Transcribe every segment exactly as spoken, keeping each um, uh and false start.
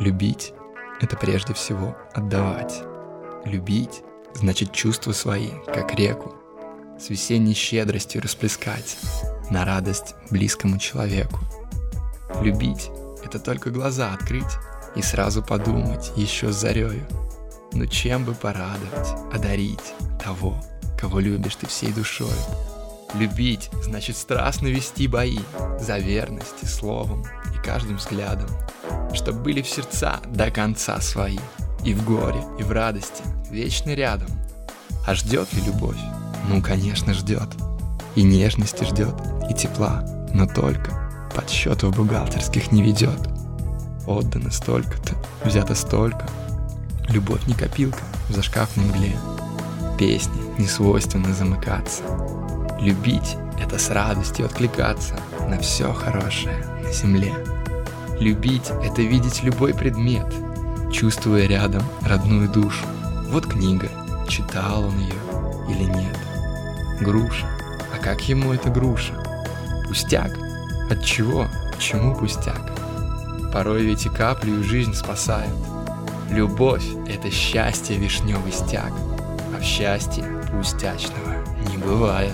Любить — это прежде всего отдавать. Любить — значит чувства свои, как реку, с весенней щедростью расплескать на радость близкому человеку. Любить — это только глаза открыть и сразу подумать еще с зарею, ну чем бы порадовать, одарить того, кого любишь ты всей душою. Любить — значит страстно вести бои за верность и словом, и каждым взглядом, чтоб были в сердца до конца свои, и в горе, и в радости, вечно рядом. А ждет ли любовь? Ну, конечно, ждет. И нежности ждет, и тепла, но только подсчетов бухгалтерских не ведет. Отдано столько-то, взято столько. Любовь не копилка в зашкафной мгле. Песни не свойственно замыкаться. Любить — это с радостью откликаться на все хорошее на земле. Любить — это видеть любой предмет, чувствуя рядом родную душу. Вот книга, читал он ее или нет. Груша, а как ему эта груша? Пустяк? От чего? Почему пустяк? Порой ведь и каплю жизнь спасают. Любовь — это счастье вишневый стяг, а в счастье пустячного не бывает.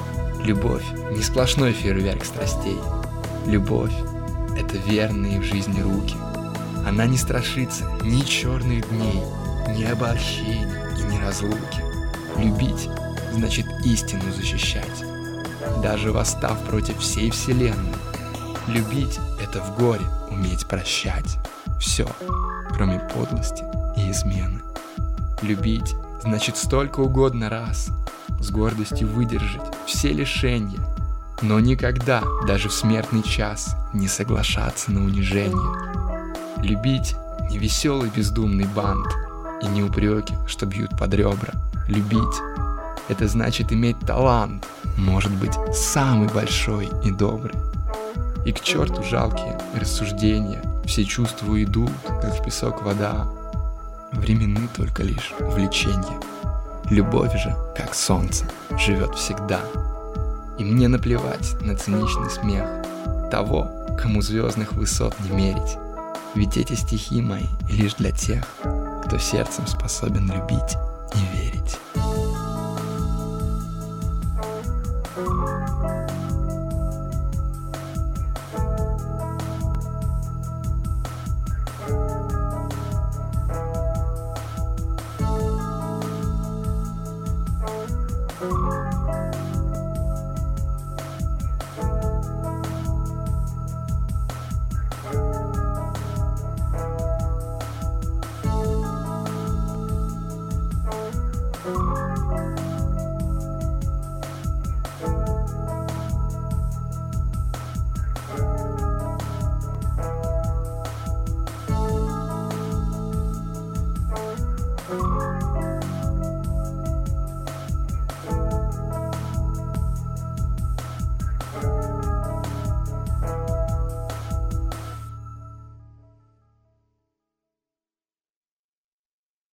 Любовь — не сплошной фейерверк страстей. Любовь — это верные в жизни руки. Она не страшится ни черных дней, ни обольщений и ни разлуки. Любить — значит истину защищать, даже восстав против всей вселенной. Любить — это в горе уметь прощать все, кроме подлости и измены. Любить — значит столько угодно раз с гордостью выдержать все лишения, но никогда, даже в смертный час, не соглашаться на унижение. Любить — не веселый бездумный бант и не упреки, что бьют под ребра. Любить — это значит иметь талант, может быть, самый большой и добрый. И к черту жалкие рассуждения, все чувства идут, как в песок вода. Временны только лишь увлечения. Любовь же, как солнце, живет всегда. И мне наплевать на циничный смех того, кому звездных высот не мерить. Ведь эти стихи мои лишь для тех, кто сердцем способен любить и верить.